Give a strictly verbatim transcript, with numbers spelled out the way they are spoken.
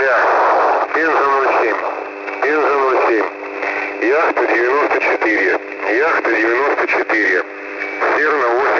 земля. Пенза ноль семь. Пенза ноль семь. Яхта девяносто четыре. Яхта девяносто четыре. Серна восемь.